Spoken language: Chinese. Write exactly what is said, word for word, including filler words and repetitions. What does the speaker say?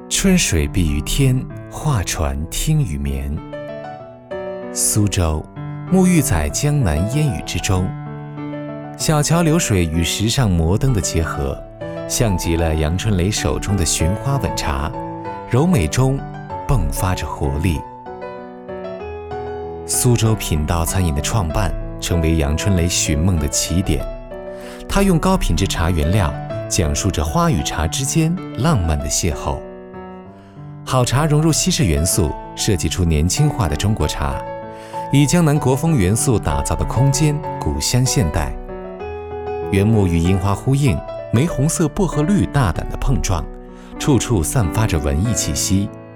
春水碧于天，画船听雨眠。苏州，沐浴在江南烟雨之中，小桥流水与时尚摩登的结合，像极了杨春雷手中的寻花稳茶，柔美中迸发着活力。苏州品道餐饮的创办，成为杨春雷寻梦的起点。他用高品质茶原料，讲述着花与茶之间浪漫的邂逅。好茶融入西式元素，设计出年轻化的中国茶，以江南国风元素打造的空间古香现代。原木与樱花呼应，玫红色薄荷绿大胆的碰撞，处处散发着文艺气息，